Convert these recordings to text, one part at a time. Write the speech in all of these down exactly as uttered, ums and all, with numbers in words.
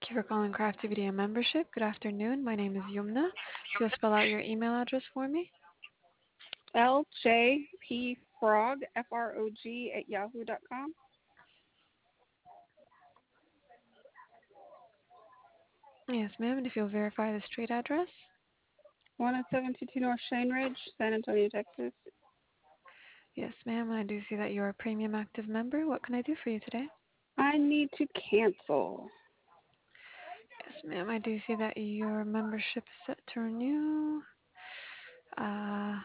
Thank you for calling Craftivity Membership. Good afternoon. My name is Yumna. If you'll spell out your email address for me. L J P Frog, F R O G, at yahoo dot com. Yes, ma'am. And if you'll verify the street address. one oh seven two two North Shane Ridge, San Antonio, Texas. Yes, ma'am. I do see that you're a premium active member. What can I do for you today? I need to cancel. Yes, ma'am. I do see that your membership is set to renew. Uh,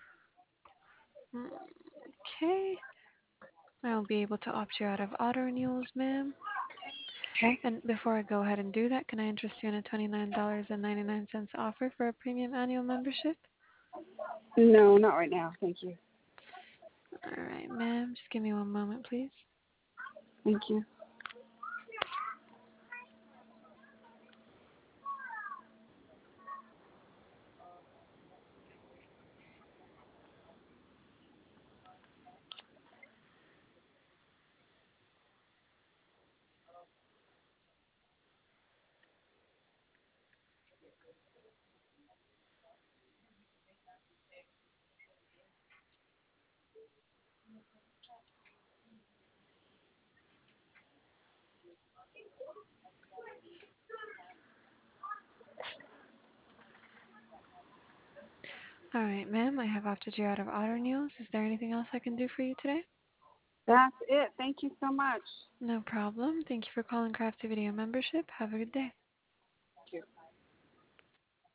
okay. I'll be able to opt you out of auto renewals, ma'am. Okay. And before I go ahead and do that, can I interest you in a twenty-nine dollars and ninety-nine cents offer for a premium annual membership? No, not right now. Thank you. All right, ma'am. Just give me one moment, please. Thank you. All right, ma'am. I have opted you out of auto renewals. Is there anything else I can do for you today? That's it. Thank you so much. No problem. Thank you for calling Crafty Video Membership. Have a good day.